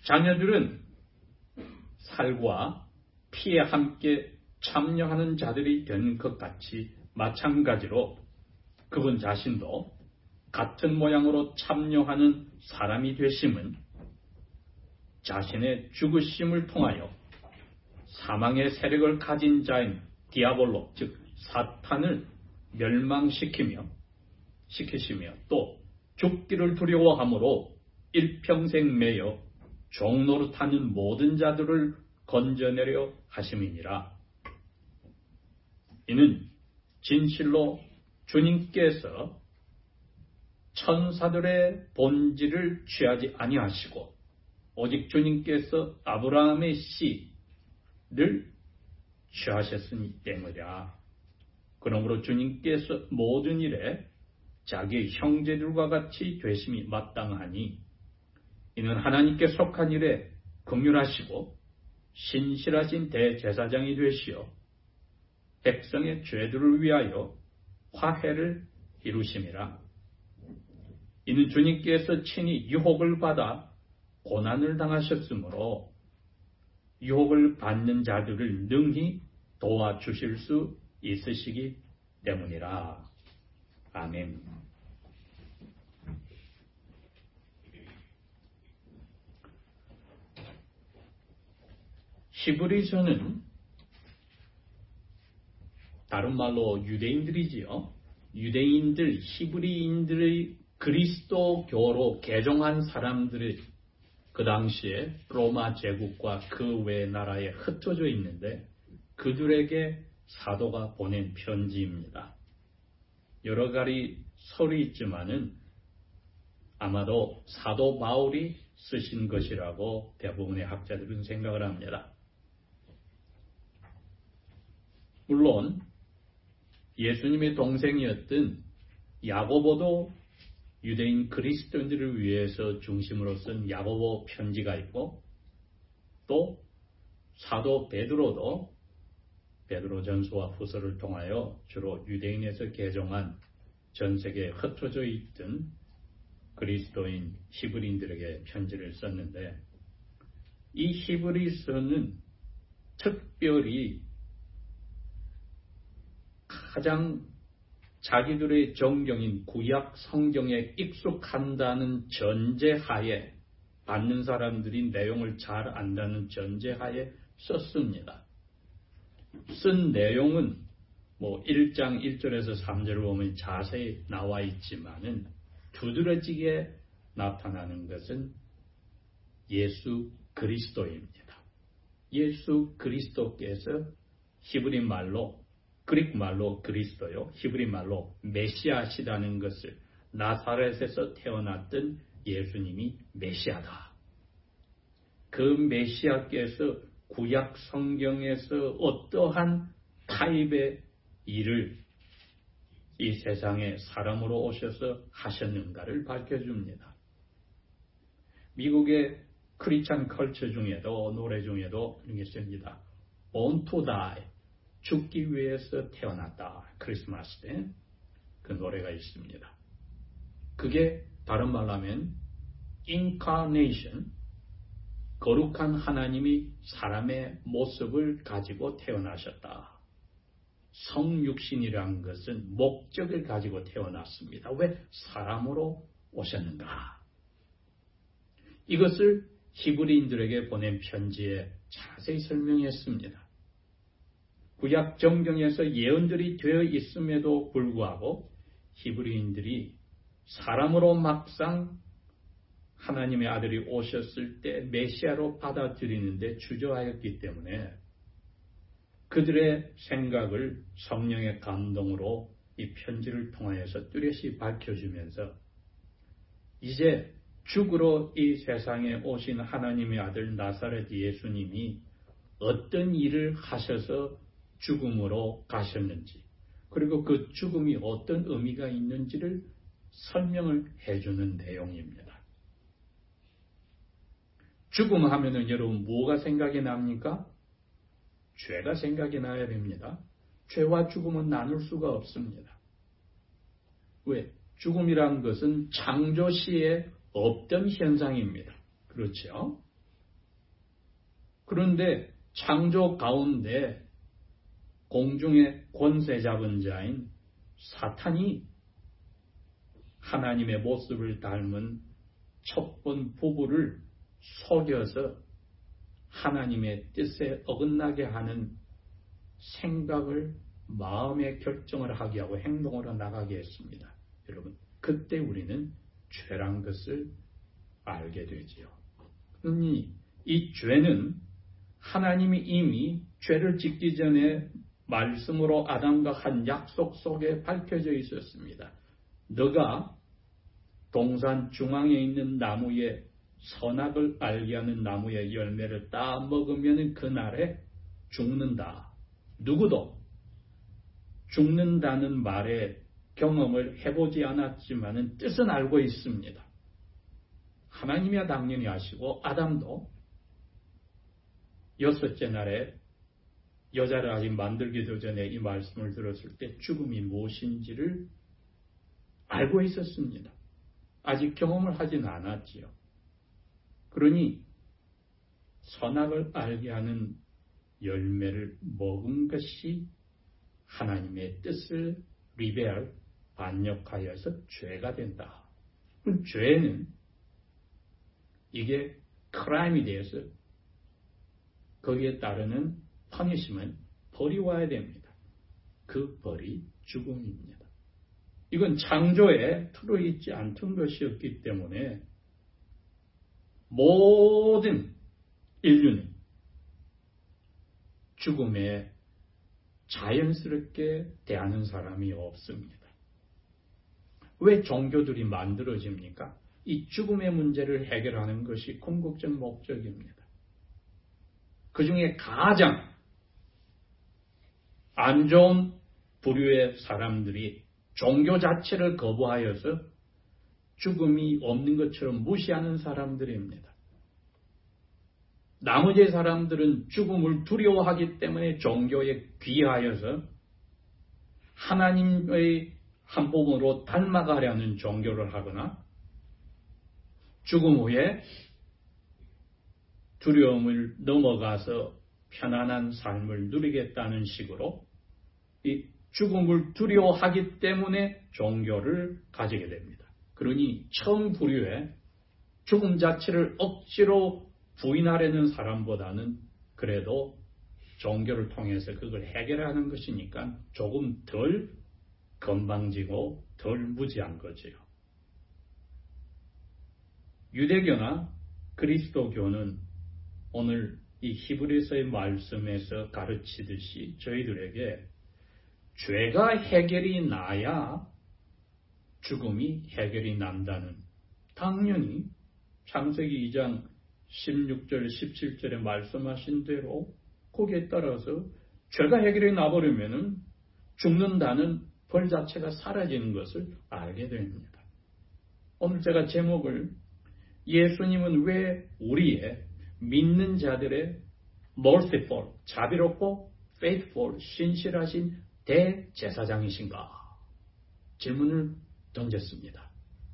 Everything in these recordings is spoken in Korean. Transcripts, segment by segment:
자녀들은 살과 피에 함께 참여하는 자들이 된 것 같이 마찬가지로 그분 자신도 같은 모양으로 참여하는 사람이 되심은 자신의 죽으심을 통하여 사망의 세력을 가진 자인 디아볼로, 즉 사탄을 멸망시키시며 또 죽기를 두려워함으로 일평생 매여 종노릇하는 모든 자들을 건져내려 하심이니라. 이는 진실로 주님께서 천사들의 본질을 취하지 아니하시고 오직 주님께서 아브라함의 씨를 취하셨으니 때문이라. 그러므로 주님께서 모든 일에 자기의 형제들과 같이 되심이 마땅하니 이는 하나님께 속한 일에 긍휼하시고 신실하신 대제사장이 되시어 백성의 죄들을 위하여 화해를 이루심이라. 이는 주님께서 친히 유혹을 받아 고난을 당하셨으므로 유혹을 받는 자들을 능히 도와주실 수 있으시기 때문이라. 아멘. 히브리서는 다른 말로 유대인들이지요. 유대인들, 히브리인들의 그리스도교로 개종한 사람들이 그 당시에 로마 제국과 그 외 나라에 흩어져 있는데 그들에게 사도가 보낸 편지입니다. 여러 가지 설이 있지만은 아마도 사도 바울이 쓰신 것이라고 대부분의 학자들은 생각을 합니다. 물론 예수님의 동생이었던 야고보도 유대인 그리스도인들을 위해서 중심으로 쓴 야고보 편지가 있고 또 사도 베드로도 베드로전서와 후서를 통하여 주로 유대인에서 개종한 전 세계에 흩어져 있던 그리스도인 히브리인들에게 편지를 썼는데 이 히브리서는 특별히 가장 자기들의 정경인 구약 성경에 익숙한다는 전제하에 받는 사람들이 내용을 잘 안다는 전제하에 썼습니다. 쓴 내용은 1장 1절에서 3절을 보면 자세히 나와 있지만은 두드러지게 나타나는 것은 예수 그리스도입니다. 예수 그리스도께서 히브리 말로 그릭 말로 그리스도요, 히브리 말로 메시아시다는 것을 나사렛에서 태어났던 예수님이 메시아다. 그 메시아께서 구약 성경에서 어떠한 타입의 일을 이 세상에 사람으로 오셔서 하셨는가를 밝혀줍니다. 미국의 크리스찬 컬처 중에도 노래 중에도 이런 게 있습니다. Born to die, 죽기 위해서 태어났다. 크리스마스 때 그 노래가 있습니다. 그게 다른 말로 하면 incarnation, 거룩한 하나님이 사람의 모습을 가지고 태어나셨다. 성육신이라는 것은 목적을 가지고 태어났습니다. 왜 사람으로 오셨는가? 이것을 히브리인들에게 보낸 편지에 자세히 설명했습니다. 구약 정경에서 예언들이 되어 있음에도 불구하고 히브리인들이 사람으로 막상 하나님의 아들이 오셨을 때 메시아로 받아들이는데 주저하였기 때문에 그들의 생각을 성령의 감동으로 이 편지를 통하여서 뚜렷이 밝혀주면서 이제 죽으러 이 세상에 오신 하나님의 아들 나사렛 예수님이 어떤 일을 하셔서 죽음으로 가셨는지 그리고 그 죽음이 어떤 의미가 있는지를 설명을 해주는 내용입니다. 죽음 하면은 여러분 뭐가 생각이 납니까? 죄가 생각이 나야 됩니다. 죄와 죽음은 나눌 수가 없습니다. 왜? 죽음이란 것은 창조 시에 없던 현상입니다. 그렇죠? 그런데 창조 가운데 공중의 권세 잡은 자인 사탄이 하나님의 모습을 닮은 첫 번 부부를 속여서 하나님의 뜻에 어긋나게 하는 생각을 마음의 결정을 하게 하고 행동으로 나가게 했습니다. 여러분, 그때 우리는 죄란 것을 알게 되지요. 그러니 이 죄는 하나님이 이미 죄를 짓기 전에 말씀으로 아담과 한 약속 속에 밝혀져 있었습니다. 너가 동산 중앙에 있는 나무의 선악을 알게 하는 나무의 열매를 따 먹으면 그날에 죽는다. 누구도 죽는다는 말에 경험을 해보지 않았지만 뜻은 알고 있습니다. 하나님이야 당연히 아시고 아담도 여섯째 날에 여자를 아직 만들기도 전에 이 말씀을 들었을 때 죽음이 무엇인지를 알고 있었습니다. 아직 경험을 하진 않았지요. 그러니 선악을 알게 하는 열매를 먹은 것이 하나님의 뜻을 반역하여서 죄가 된다. 죄는 이게 크라임이 되어서 거기에 따르는 퍼니시면 벌이 와야 됩니다. 그 벌이 죽음입니다. 이건 창조에 틀어있지 않던 것이었기 때문에 모든 인류는 죽음에 자연스럽게 대하는 사람이 없습니다. 왜 종교들이 만들어집니까? 이 죽음의 문제를 해결하는 것이 궁극적 목적입니다. 그 중에 가장 안 좋은 부류의 사람들이 종교 자체를 거부하여서 죽음이 없는 것처럼 무시하는 사람들입니다. 나머지 사람들은 죽음을 두려워하기 때문에 종교에 귀하여서 하나님의 한 부분으로 닮아가려는 종교를 하거나 죽음 후에 두려움을 넘어가서 편안한 삶을 누리겠다는 식으로 이 죽음을 두려워하기 때문에 종교를 가지게 됩니다. 그러니 처음 부류에 죽음 자체를 억지로 부인하려는 사람보다는 그래도 종교를 통해서 그걸 해결하는 것이니까 조금 덜 건방지고 덜 무지한 거지요. 유대교나 그리스도교는 오늘 이 히브리서의 말씀에서 가르치듯이 저희들에게 죄가 해결이 나야 죽음이 해결이 난다는, 당연히 창세기 2장 16절 17절에 말씀하신 대로 거기에 따라서 죄가 해결이 나버리면 죽는다는 벌 자체가 사라지는 것을 알게 됩니다. 오늘 제가 제목을 예수님은 왜 우리의 믿는 자들의 merciful, 자비롭고 faithful, 신실하신 대제사장이신가? 질문을 던졌습니다.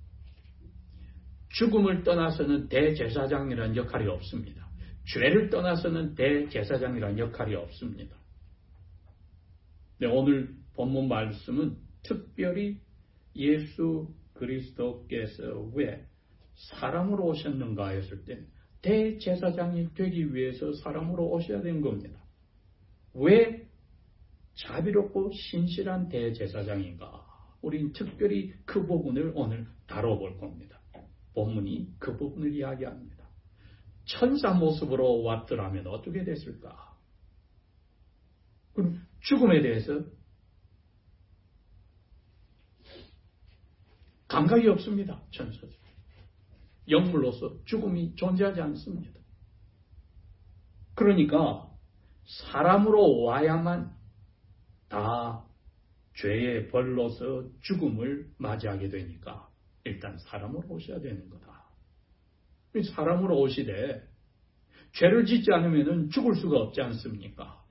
죽음을 떠나서는 대제사장이라는 역할이 없습니다. 죄를 떠나서는 대제사장이라는 역할이 없습니다. 네, 오늘 본문 말씀은 특별히 예수 그리스도께서 왜 사람으로 오셨는가 했을 때 대제사장이 되기 위해서 사람으로 오셔야 된 겁니다. 왜 자비롭고 신실한 대제사장인가? 우린 특별히 그 부분을 오늘 다뤄볼 겁니다. 본문이 그 부분을 이야기합니다. 천사 모습으로 왔더라면 어떻게 됐을까? 그럼 죽음에 대해서 감각이 없습니다. 천사들. 영물로서 죽음이 존재하지 않습니다. 그러니까 사람으로 와야만 다 죄의 벌로서 죽음을 맞이하게 되니까 일단 사람으로 오셔야 되는 거다. 사람으로 오시되 죄를 짓지 않으면 죽을 수가 없지 않습니까?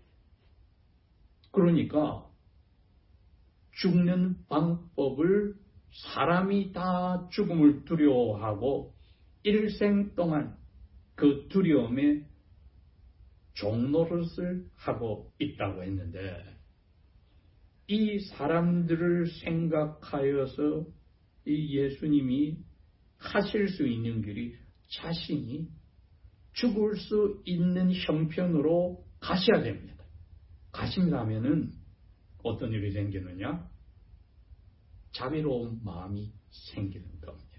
그러니까 죽는 방법을 사람이 다 죽음을 두려워하고 일생 동안 그 두려움에 종노릇을 하고 있다고 했는데 이 사람들을 생각하여서 이 예수님이 하실 수 있는 길이 자신이 죽을 수 있는 형편으로 가셔야 됩니다. 가신다면은 어떤 일이 생기느냐? 자비로운 마음이 생기는 겁니다.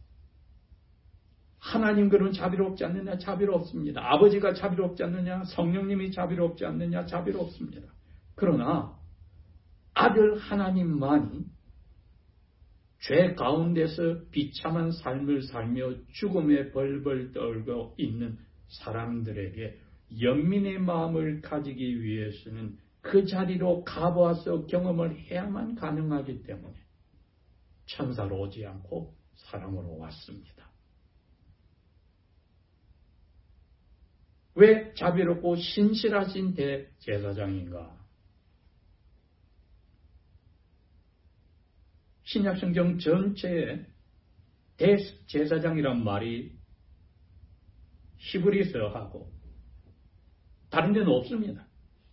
하나님 그런 자비롭지 않느냐? 자비롭습니다. 아버지가 자비롭지 않느냐? 성령님이 자비롭지 않느냐? 자비롭습니다. 그러나 아들 하나님만이 죄 가운데서 비참한 삶을 살며 죽음에 벌벌 떨고 있는 사람들에게 연민의 마음을 가지기 위해서는 그 자리로 가보아서 경험을 해야만 가능하기 때문에 천사로 오지 않고 사람으로 왔습니다. 왜 자비롭고 신실하신 대제사장인가? 신약성경 전체에 대제사장이란 말이 히브리서하고 다른 데는 없습니다.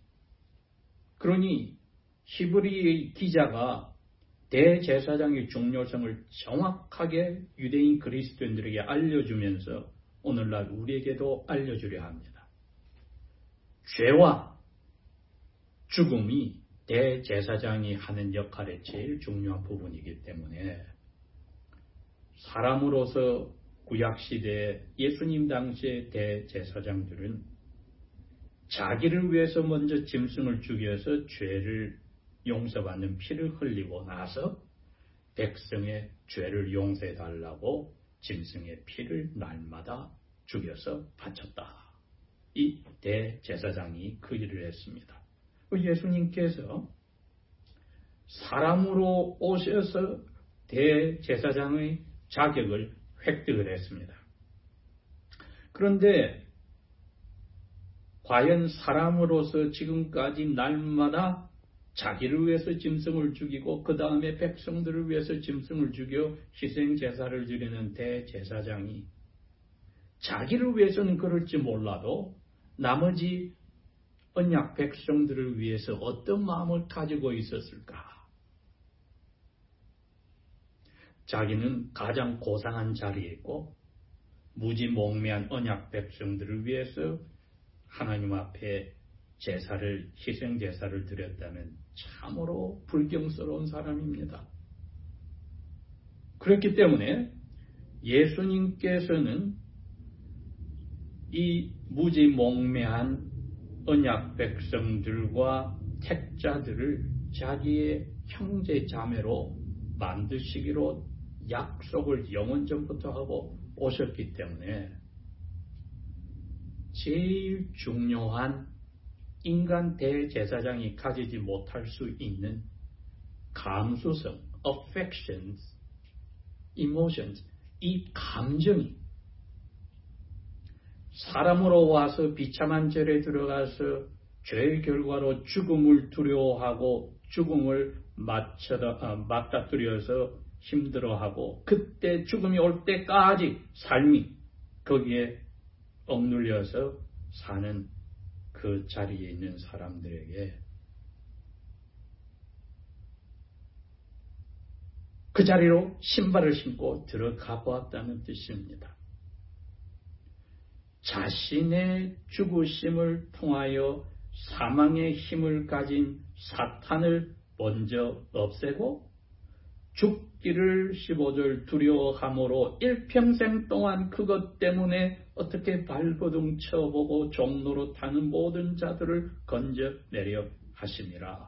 그러니 히브리의 기자가 대제사장의 중요성을 정확하게 유대인 그리스도인들에게 알려주면서 오늘날 우리에게도 알려주려 합니다. 죄와 죽음이 대제사장이 하는 역할의 제일 중요한 부분이기 때문에 사람으로서 구약시대 예수님 당시의 대제사장들은 자기를 위해서 먼저 짐승을 죽여서 죄를 용서받는 피를 흘리고 나서 백성의 죄를 용서해달라고 짐승의 피를 날마다 죽여서 바쳤다. 이 대제사장이 그 일을 했습니다. 예수님께서 사람으로 오셔서 대제사장의 자격을 획득을 했습니다. 그런데 과연 사람으로서 지금까지 날마다 자기를 위해서 짐승을 죽이고 그 다음에 백성들을 위해서 짐승을 죽여 희생제사를 드리는 대제사장이 자기를 위해서는 그럴지 몰라도 나머지 언약 백성들을 위해서 어떤 마음을 가지고 있었을까? 자기는 가장 고상한 자리에 있고 무지몽매한 언약 백성들을 위해서 하나님 앞에 제사를 희생제사를 드렸다면 참으로 불경스러운 사람입니다. 그렇기 때문에 예수님께서는 이 무지몽매한 언약 백성들과 택자들을 자기의 형제 자매로 만드시기로 약속을 영원 전부터 하고 오셨기 때문에 제일 중요한 인간 대제사장이 가지지 못할 수 있는 감수성, affections, emotions, 이 감정이 사람으로 와서 비참한 절에 들어가서 죄의 결과로 죽음을 두려워하고 죽음을 맞닥뜨려서 힘들어하고 그때 죽음이 올 때까지 삶이 거기에 억눌려서 사는 그 자리에 있는 사람들에게 그 자리로 신발을 신고 들어가 보았다는 뜻입니다. 자신의 죽으심을 통하여 사망의 힘을 가진 사탄을 먼저 없애고 죽기를 15절 두려워함으로 일평생 동안 그것 때문에 어떻게 발버둥 쳐보고 종로로 타는 모든 자들을 건져내려 하심이라.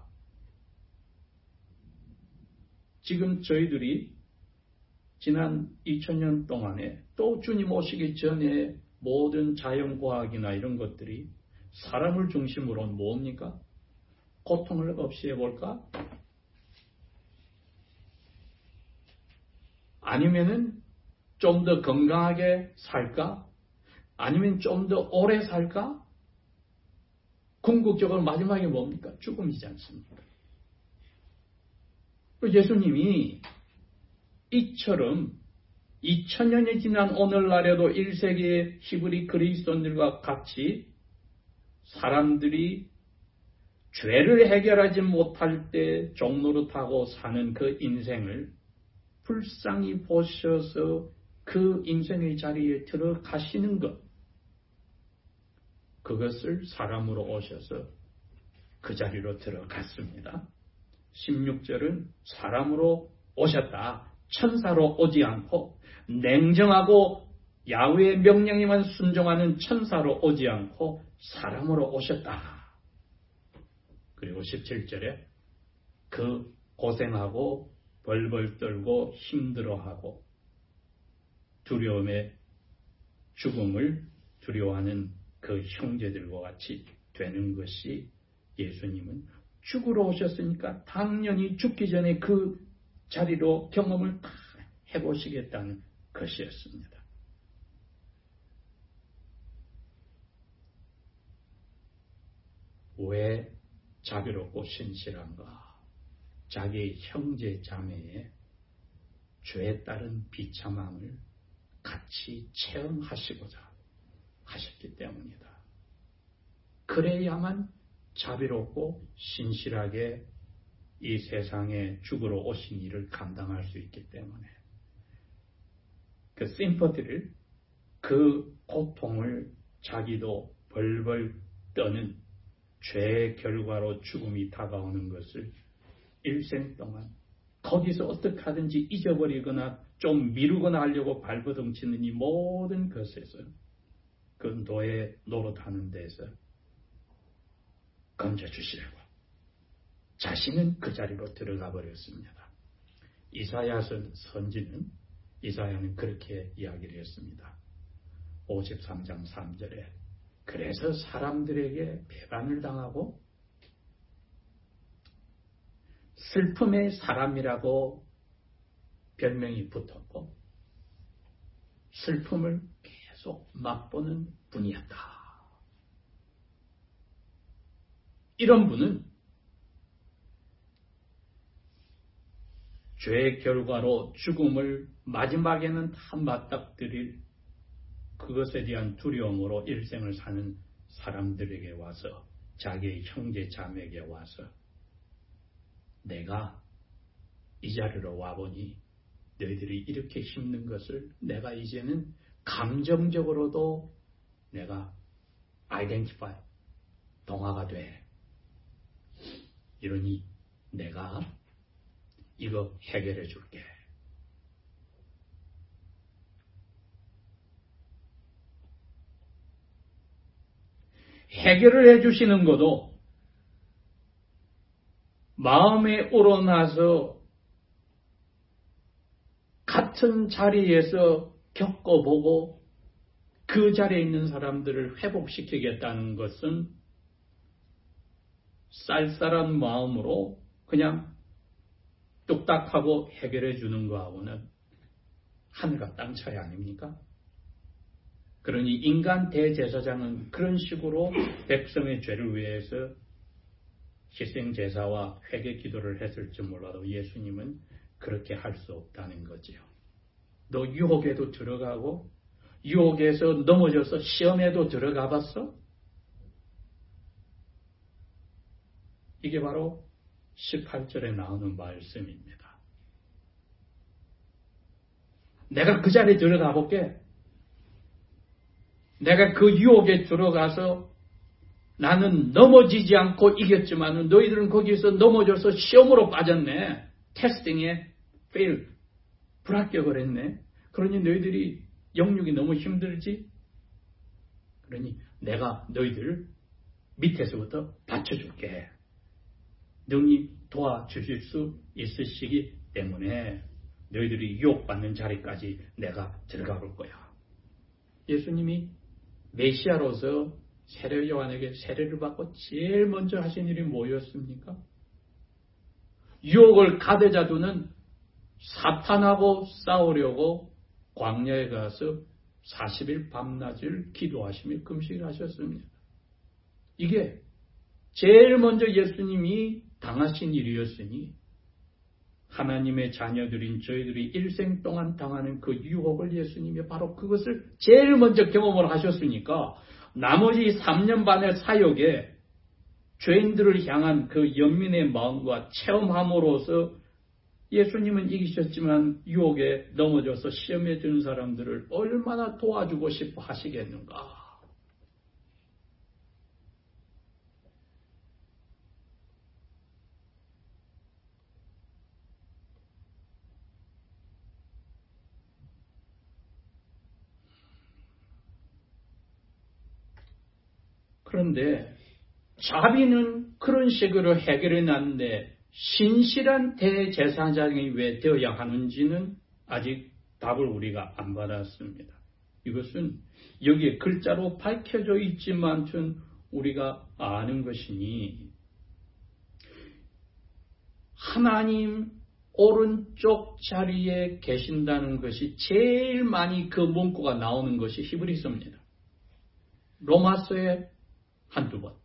지금 저희들이 지난 2000년 동안에 또 주님 오시기 전에 모든 자연과학이나 이런 것들이 사람을 중심으로 뭡니까? 고통을 없이 해볼까? 아니면은 좀 더 건강하게 살까? 아니면 좀 더 오래 살까? 궁극적으로 마지막에 뭡니까? 죽음이지 않습니까? 예수님이 이처럼 2000년이 지난 오늘날에도 1세기의 히브리 그리스도인들과 같이 사람들이 죄를 해결하지 못할 때 종노릇하고 사는 그 인생을 불쌍히 보셔서 그 인생의 자리에 들어가시는 것, 그것을 사람으로 오셔서 그 자리로 들어갔습니다. 16절은 사람으로 오셨다. 천사로 오지 않고 냉정하고 야훼의 명령에만 순종하는 천사로 오지 않고 사람으로 오셨다. 그리고 17절에 그 고생하고 벌벌 떨고 힘들어하고 두려움의 죽음을 두려워하는 그 형제들과 같이 되는 것이 예수님은 죽으러 오셨으니까 당연히 죽기 전에 그 자리로 경험을 다 해보시겠다는 것이었습니다. 왜 자비롭고 신실한가? 자기의 형제 자매의 죄에 따른 비참함을 같이 체험하시고자 하셨기 때문이다. 그래야만 자비롭고 신실하게 이 세상에 죽으러 오신 일을 감당할 수 있기 때문에 그 심퍼티를, 그 고통을 자기도 벌벌 떠는 죄의 결과로 죽음이 다가오는 것을 일생 동안 거기서 어떻게 하든지 잊어버리거나 좀 미루거나 하려고 발버둥치는 이 모든 것에서 그 노예 노릇하는 데서 건져주시려고 자신은 그 자리로 들어가 버렸습니다. 이사야 선지는 이사야는 그렇게 이야기를 했습니다. 53장 3절에 그래서 사람들에게 배반을 당하고 슬픔의 사람이라고 별명이 붙었고 슬픔을 계속 맛보는 분이었다. 이런 분은 죄의 결과로 죽음을 마지막에는 다 맞닥뜨릴 그것에 대한 두려움으로 일생을 사는 사람들에게 와서 자기의 형제 자매에게 와서 내가 이 자리로 와보니 너희들이 이렇게 힘든 것을 내가 이제는 감정적으로도 내가 아이덴티파이, 동화가 돼. 이러니 내가 이거 해결해 줄게. 해결을 해주시는 것도 마음에 우러나서 같은 자리에서 겪어보고 그 자리에 있는 사람들을 회복시키겠다는 것은 쌀쌀한 마음으로 그냥 뚝딱하고 해결해 주는 거하고는 하늘과 땅 차이 아닙니까? 그러니 인간 대제사장은 그런 식으로 백성의 죄를 위해서 희생제사와 회개 기도를 했을지 몰라도 예수님은 그렇게 할 수 없다는 거지요. 너 유혹에도 들어가고 유혹에서 넘어져서 시험에도 들어가 봤어? 이게 바로 18절에 나오는 말씀입니다. 내가 그 자리에 들어가 볼게. 내가 그 유혹에 들어가서 나는 넘어지지 않고 이겼지만 너희들은 거기서 넘어져서 시험으로 빠졌네. 테스팅에 fail, 불합격을 했네. 그러니 너희들이 영육이 너무 힘들지? 그러니 내가 너희들 밑에서부터 받쳐줄게. 능히 도와주실 수 있으시기 때문에 너희들이 유혹받는 자리까지 내가 들어가 볼 거야. 예수님이 메시아로서 세례 요한에게 세례를 받고 제일 먼저 하신 일이 뭐였습니까? 유혹을 가대자 두는 사탄하고 싸우려고 광야에 가서 40일 밤낮을 기도하시며 금식을 하셨습니다. 이게 제일 먼저 예수님이 당하신 일이었으니 하나님의 자녀들인 저희들이 일생 동안 당하는 그 유혹을 예수님이 바로 그것을 제일 먼저 경험을 하셨으니까 나머지 3년 반의 사역에 죄인들을 향한 그 연민의 마음과 체험함으로써 예수님은 이기셨지만 유혹에 넘어져서 시험에 드는 사람들을 얼마나 도와주고 싶어 하시겠는가. 그런데 자비는 그런 식으로 해결해 놨는데 신실한 대제사장이 왜 되어야 하는지는 아직 답을 우리가 안 받았습니다. 이것은 여기에 글자로 밝혀져 있지만 우리가 아는 것이니 하나님 오른쪽 자리에 계신다는 것이 제일 많이 그 문구가 나오는 것이 히브리서입니다. 로마서에 한두 번.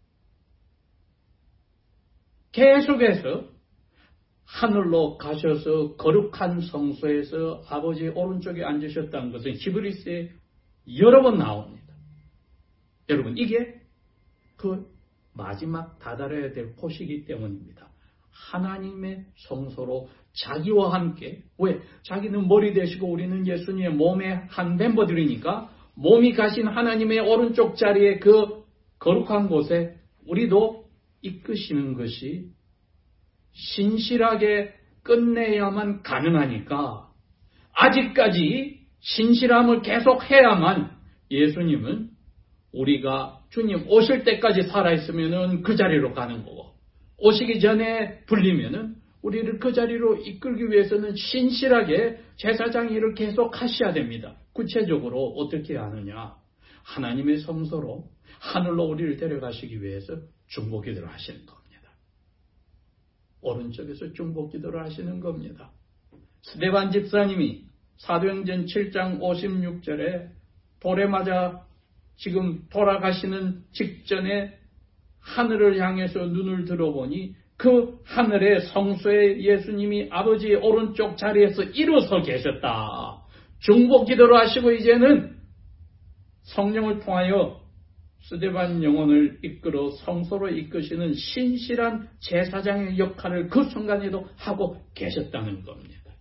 계속해서 하늘로 가셔서 거룩한 성소에서 아버지 오른쪽에 앉으셨다는 것은 히브리서에 여러 번 나옵니다. 여러분, 이게 그 마지막 다다라야 될 곳이기 때문입니다. 하나님의 성소로 자기와 함께, 왜? 자기는 머리 되시고 우리는 예수님의 몸의 한 멤버들이니까 몸이 가신 하나님의 오른쪽 자리에 그 거룩한 곳에 우리도 이끄시는 것이 신실하게 끝내야만 가능하니까 아직까지 신실함을 계속해야만 예수님은 우리가 주님 오실 때까지 살아있으면 그 자리로 가는 거고 오시기 전에 불리면 우리를 그 자리로 이끌기 위해서는 신실하게 제사장 일을 계속 하셔야 됩니다. 구체적으로 어떻게 하느냐? 하나님의 성소로 하늘로 우리를 데려가시기 위해서 중보기도를 하시는 겁니다. 오른쪽에서 중보기도를 하시는 겁니다. 스데반 집사님이 사도행전 7장 56절에 돌에 맞아 지금 돌아가시는 직전에 하늘을 향해서 눈을 들어보니 그 하늘의 성소에 예수님이 아버지의 오른쪽 자리에서 일어서 계셨다. 중보기도를 하시고 이제는 성령을 통하여 스데반 영혼을 이끌어 성소로 이끄시는 신실한 제사장의 역할을 그 순간에도 하고 계셨다는 겁니다.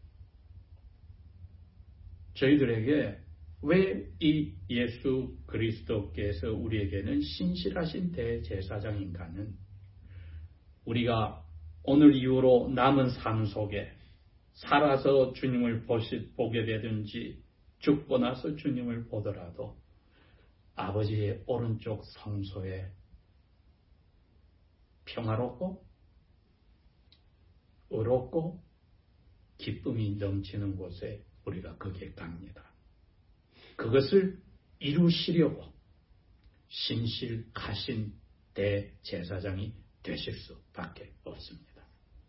저희들에게 왜 이 예수 그리스도께서 우리에게는 신실하신 대제사장인가는 우리가 오늘 이후로 남은 삶 속에 살아서 주님을 보게 되든지 죽고 나서 주님을 보더라도 아버지의 오른쪽 성소에 평화롭고 의롭고 기쁨이 넘치는 곳에 우리가 거기에 갑니다. 그것을 이루시려고 신실하신 대제사장이 되실 수밖에 없습니다.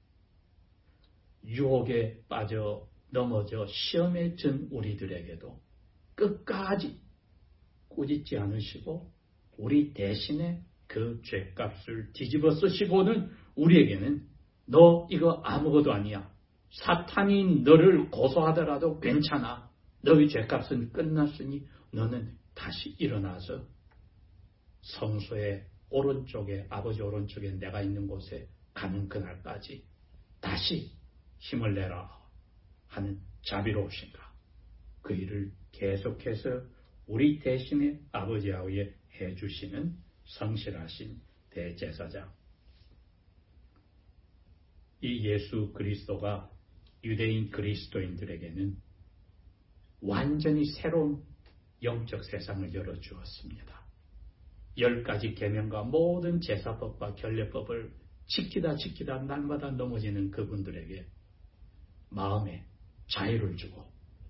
유혹에 빠져 넘어져 시험에 든 우리들에게도 끝까지 꾸짖지 않으시고 우리 대신에 그 죄값을 뒤집어 쓰시고는 우리에게는 너 이거 아무것도 아니야. 사탄이 너를 고소하더라도 괜찮아. 너의 죄값은 끝났으니 너는 다시 일어나서 성소의 오른쪽에 아버지 오른쪽에 내가 있는 곳에 가는 그날까지 다시 힘을 내라 하는 자비로우신가. 그 일을 계속해서 우리 대신에 아버지하고에 해주시는 성실하신 대제사장. 이 예수 그리스도가 유대인 그리스도인들에게는 완전히 새로운 영적 세상을 열어주었습니다. 10가지 계명과 모든 제사법과 결례법을 지키다 날마다 넘어지는 그분들에게 마음에 자유를 주고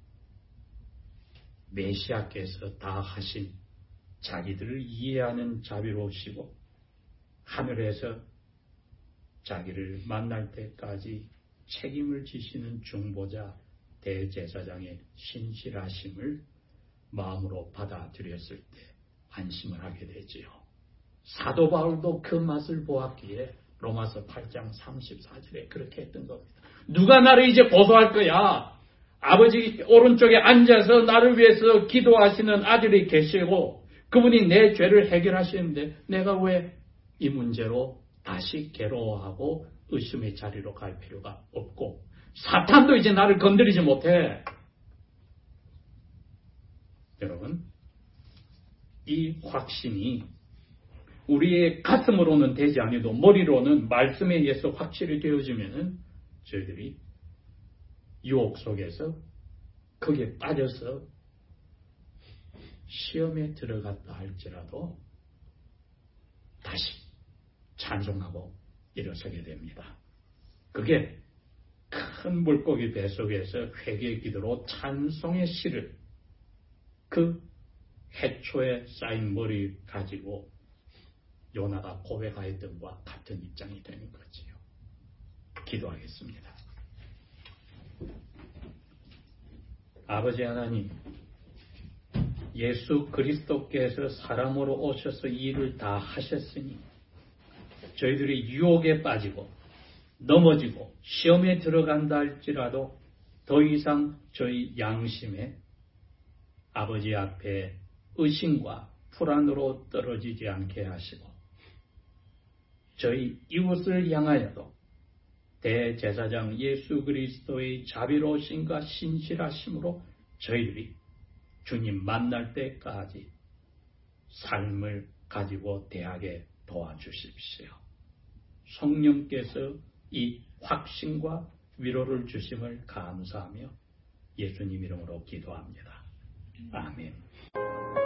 메시아께서 다 하신 자기들을 이해하는 자비로우시고 하늘에서 자기를 만날 때까지 책임을 지시는 중보자 대제사장의 신실하심을 마음으로 받아들였을 때 안심을 하게 되지요. 사도 바울도 그 맛을 보았기에 로마서 8장 34절에 그렇게 했던 겁니다. 누가 나를 이제 고소할 거야? 아버지 오른쪽에 앉아서 나를 위해서 기도하시는 아들이 계시고 그분이 내 죄를 해결하시는데 내가 왜 이 문제로 다시 괴로워하고 의심의 자리로 갈 필요가 없고, 사탄도 이제 나를 건드리지 못해. 여러분, 이 확신이 우리의 가슴으로는 되지 않아도 머리로는 말씀에 의해서 확실히 되어지면은 저희들이 유혹 속에서 거기에 빠져서 시험에 들어갔다 할지라도 다시 찬송하고 일어서게 됩니다. 그게 큰 물고기 뱃속에서 회개의 기도로 찬송의 시를 그 해초에 쌓인 머리 가지고 요나가 고백하였던 것과 같은 입장이 되는 거지요. 기도하겠습니다. 아버지 하나님, 예수 그리스도께서 사람으로 오셔서 이 일을 다 하셨으니 저희들이 유혹에 빠지고 넘어지고 시험에 들어간다 할지라도 더 이상 저희 양심에 아버지 앞에 의심과 불안으로 떨어지지 않게 하시고 저희 이웃을 향하여도 대제사장 예수 그리스도의 자비로우심과 신실하심으로 저희들이 주님 만날 때까지 삶을 가지고 대하게 도와주십시오. 성령께서 이 확신과 위로를 주심을 감사하며 예수님 이름으로 기도합니다. 아멘.